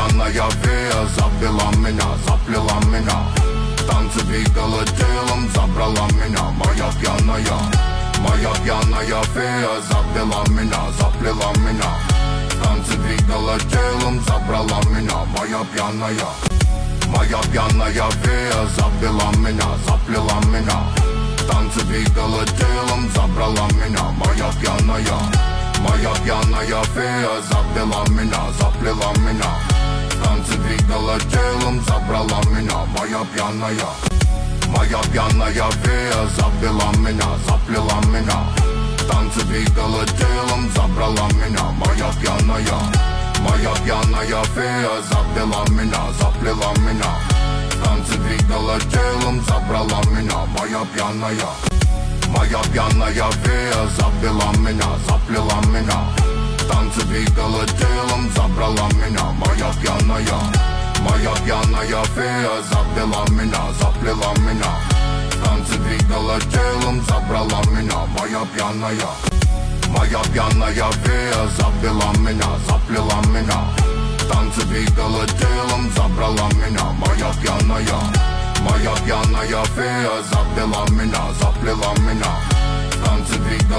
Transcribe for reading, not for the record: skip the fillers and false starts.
пьяная фея завела меня, заплела меня. Танцы двигала телом, забрала меня. Моя пьяная фея завела меня, заплела меня. Танцы двигала телом, забрала меня. Моя пьяная фея завела меня, заплела меня. Танцы двигала телом, забрала меня. Моя пьяная фея завела меня, заплела меня. Танцы двигала телом, забрала меня. Моя пьяная фея завела меня, заплела меня. Танцы двигала телом, забрала меня. Моя пьяная фея завела меня, заплела меня. Танцы двигала телом, забрала меня. Моя пьяная фея завела меня, заплела меня. Танцы двигала телом, забрала меня. Моя пьяная фея завела меня, заплела меня. Танцы двигала телом, забрала меня. Моя пьяная фея завела меня, заплела меня. Танцы двигала телом, забрала меня. Моя пьяная фея завела меня, заплела меня. Танцы двигала